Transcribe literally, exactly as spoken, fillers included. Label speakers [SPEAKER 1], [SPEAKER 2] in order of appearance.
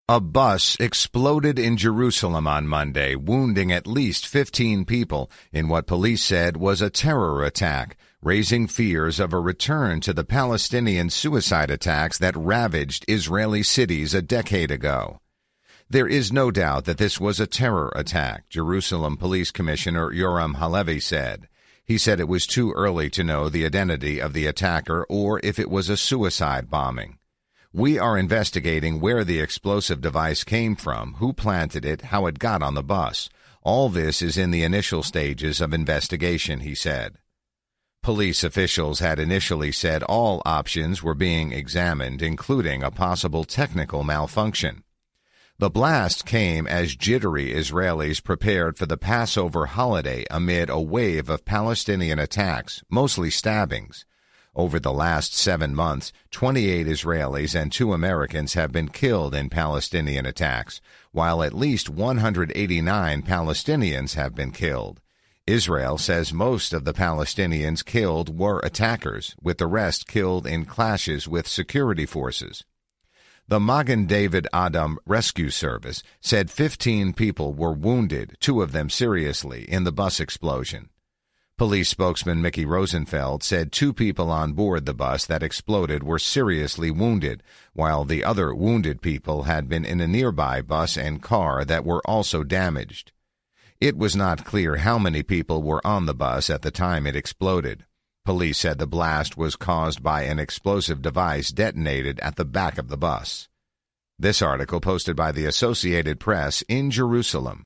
[SPEAKER 1] A bus exploded in Jerusalem on Monday, wounding at least fifteen people in what police said was a terror attack, raising fears of a return to the Palestinian suicide attacks that ravaged Israeli cities a decade ago. There is no doubt that this was a terror attack, Jerusalem Police Commissioner Yoram Halevi said. He said it was too early to know the identity of the attacker or if it was a suicide bombing. We are investigating where the explosive device came from, who planted it, how it got on the bus. All this is in the initial stages of investigation, he said. Police officials had initially said all options were being examined, including a possible technical malfunction. The blast came as jittery Israelis prepared for the Passover holiday amid a wave of Palestinian attacks, mostly stabbings. Over the last seven months, twenty-eight Israelis and two Americans have been killed in Palestinian attacks, while at least one hundred eighty-nine Palestinians have been killed. Israel says most of the Palestinians killed were attackers, with the rest killed in clashes with security forces. The Magen David Adom Rescue Service said fifteen people were wounded, two of them seriously, in the bus explosion. Police spokesman Mickey Rosenfeld said two people on board the bus that exploded were seriously wounded, while the other wounded people had been in a nearby bus and car that were also damaged. It was not clear how many people were on the bus at the time it exploded. Police said the blast was caused by an explosive device detonated at the back of the bus. This article posted by the Associated Press in Jerusalem.